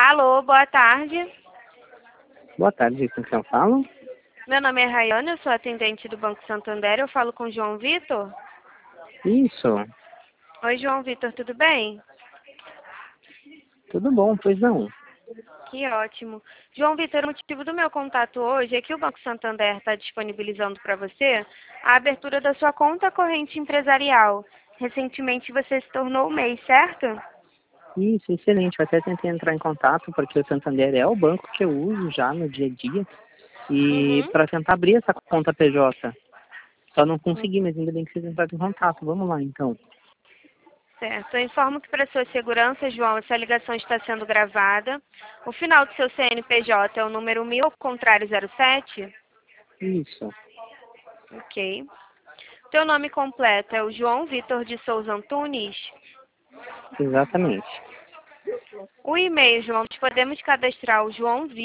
Alô, boa tarde. Boa tarde, com quem eu falo? Meu nome é Rayane, eu sou atendente do Banco Santander. Eu falo com o João Vitor. Isso, Oi, João Vitor, tudo bem? tudo bom, pois não. Que ótimo. João Vitor, o motivo do meu contato hoje é que o Banco Santander está disponibilizando para você a abertura da sua conta corrente empresarial. Recentemente você se tornou o MEI, certo? Isso, excelente. Eu até tentei entrar em contato, porque o Santander é o banco que eu uso já no dia a dia, e Uhum. para tentar abrir essa conta PJ. Só não consegui, mas ainda bem que vocês entraram em contato. Vamos lá, então. Certo. Eu informo que para sua segurança, João, essa ligação está sendo gravada. O final do seu CNPJ é o número 1000, ao contrário 07? Isso, Ok. Teu nome completo é o João Vitor de Souza Antunes. exatamente. O e-mail, João, nós podemos cadastrar o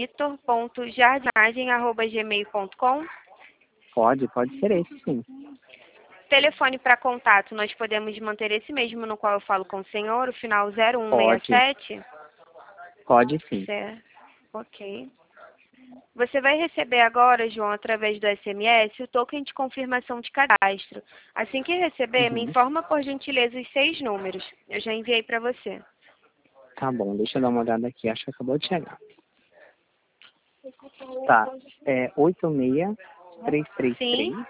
joãovitor.jardinagem@gmail.com. Pode ser esse, sim. Telefone para contato, nós podemos manter esse mesmo no qual eu falo com o senhor, o final Pode, 0167. pode sim. Certo. Ok. Você vai receber agora, João, através do SMS, o token de confirmação de cadastro. Assim que receber, me Uhum. informa por gentileza os 6 números. Eu já enviei para você. Tá bom, deixa eu dar uma olhada aqui. Acho que acabou de chegar. Tá, é 86333. Sim,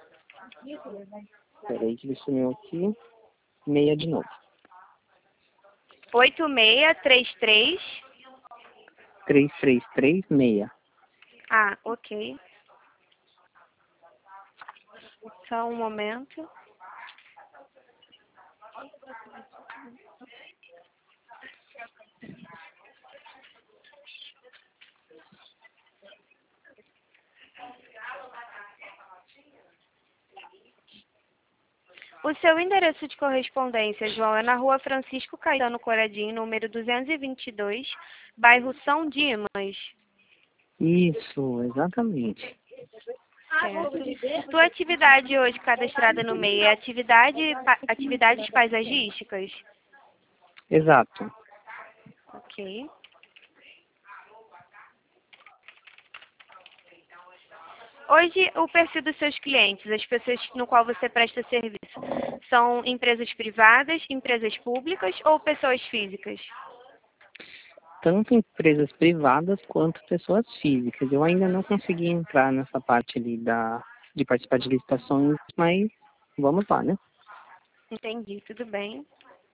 Peraí que ele sumiu aqui. Meia de novo. 8633. 3336. Ah, ok. Só um momento. O seu endereço de correspondência, João, é na rua Francisco Caetano Coradim, número 222, bairro São Dimas. Isso, exatamente. Certo. Tua atividade hoje cadastrada no MEI é atividades paisagísticas? Exato. Ok. Hoje, o perfil dos seus clientes, as pessoas no qual você presta serviço, são empresas privadas, empresas públicas ou pessoas físicas? Tanto empresas privadas quanto pessoas físicas. Eu ainda não consegui entrar nessa parte ali de participar de licitações, mas vamos lá, né? Entendi, tudo bem.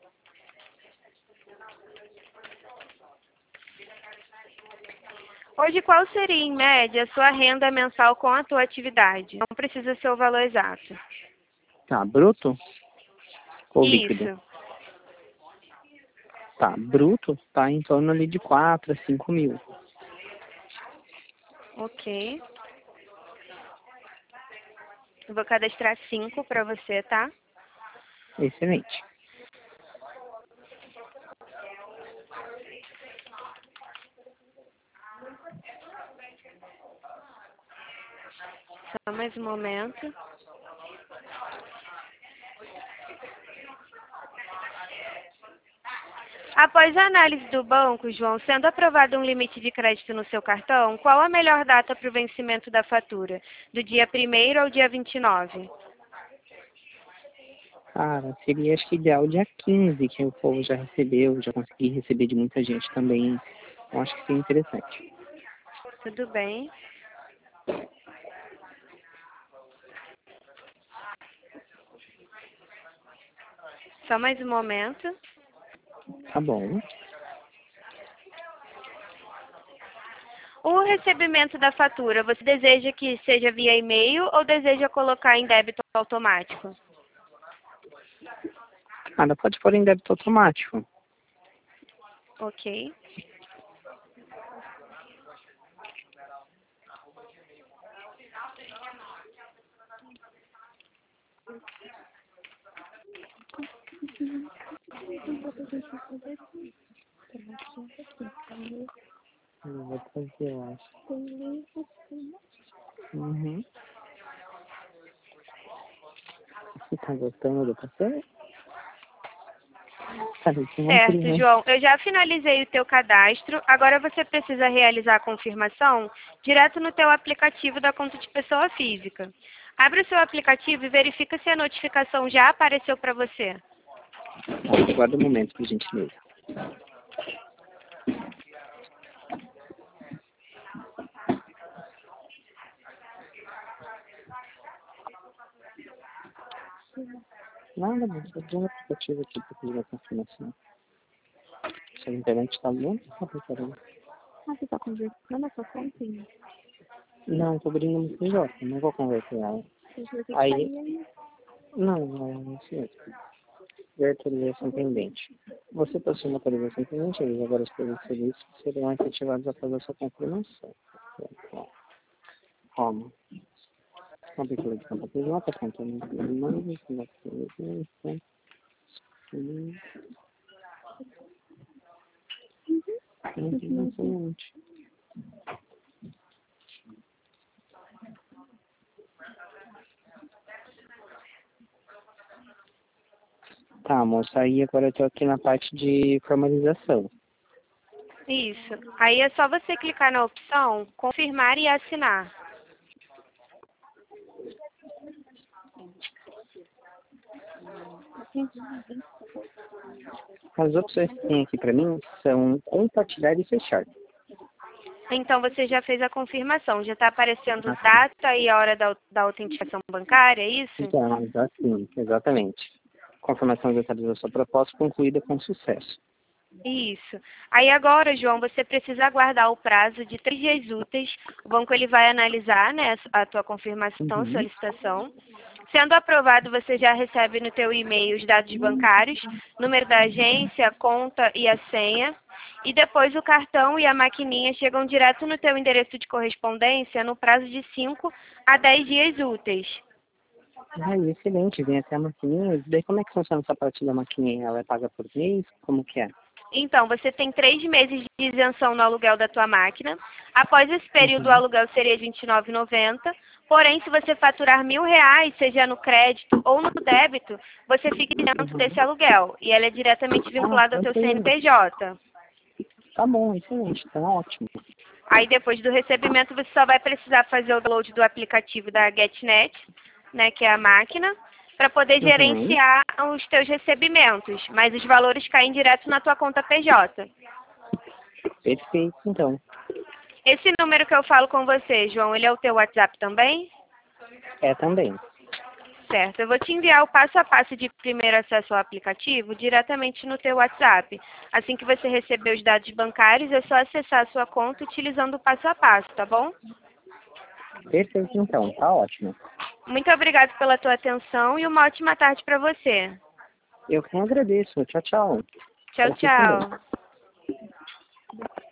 Hoje, qual seria, em média, a sua renda mensal com a tua atividade? Não precisa ser o valor exato. Tá, bruto ou líquido? Isso. Tá, bruto tá em torno ali de 4 a 5 mil. Ok. Eu vou cadastrar 5 para você, tá? Excelente. Só mais um momento. Após a análise do banco, João, sendo aprovado um limite de crédito no seu cartão, qual a melhor data para o vencimento da fatura? Do dia 1º ao dia 29? Cara, seria acho que ideal dia 15, que o povo já recebeu, já consegui receber de muita gente também. Eu acho que seria interessante. Tudo bem. Só mais um momento. Tá bom. O recebimento da fatura, você deseja que seja via e-mail ou deseja colocar em débito automático? Cara, pode pôr em débito automático. Ok. Eu vou fazer, eu acho. Uhum. Você tá gostando do passeio? Parece uma Certo, prima. João. Eu já finalizei o teu cadastro. Agora você precisa realizar a confirmação direto no teu aplicativo da conta de pessoa física. Abre o seu aplicativo e verifica se a notificação já apareceu para você. Aguarda um momento, por gentileza. Nada, mas eu tenho um aplicativo aqui para fazer a confirmação. Se a internet está boa, tá preparando. Você tá conversando a sua conta? Não, estou abrindo no PJ, não vou conversar ela. Aí, não é certo. De autorização pendente. Você possui uma autorização pendente, eles agora os serviços serão efetivados após a sua confirmação. Como? Abertura de conta PJ, conta no Tá, moça, aí agora eu tô aqui na parte de formalização. Isso. Aí é só você clicar na opção confirmar e assinar. As opções que tem aqui pra mim são compartilhar e fechar. Então você já fez a confirmação. Já está aparecendo data e a hora da autenticação bancária, é isso? Então, assim, exatamente. Confirmação detalhes da sua proposta concluída com sucesso. Isso. Aí agora, João, você precisa aguardar o prazo de 3 dias úteis. O banco ele vai analisar, né, a tua confirmação, solicitação. Sendo aprovado, você já recebe no teu e-mail os dados bancários, número da agência, conta e a senha. E depois o cartão e a maquininha chegam direto no teu endereço de correspondência no prazo de 5 a 10 dias úteis. Ai, excelente, vem até a maquininha. Daí como é que funciona essa parte da maquininha? Ela é paga por mês? Como que é? Então, você tem 3 meses de isenção no aluguel da tua máquina. Após esse período, o aluguel seria R$ 29,90. Porém, se você faturar R$ 1.000, seja no crédito ou no débito, você fica isento desse aluguel. E ela é diretamente vinculada ao teu CNPJ. Tá bom, excelente, tá ótimo. Aí, depois do recebimento, você só vai precisar fazer o download do aplicativo da GetNet, né, que é a máquina, para poder gerenciar os teus recebimentos. Mas os valores caem direto na tua conta PJ. Perfeito, então. Esse número que eu falo com você, João, ele é o teu WhatsApp também? É também. Certo. Eu vou te enviar o passo a passo de primeiro acesso ao aplicativo diretamente no teu WhatsApp. Assim que você receber os dados bancários, é só acessar a sua conta utilizando o passo a passo, tá bom? Perfeito, então. Tá ótimo. Muito obrigada pela tua atenção e uma ótima tarde para você. Eu que agradeço. Tchau, tchau. Tchau, tchau.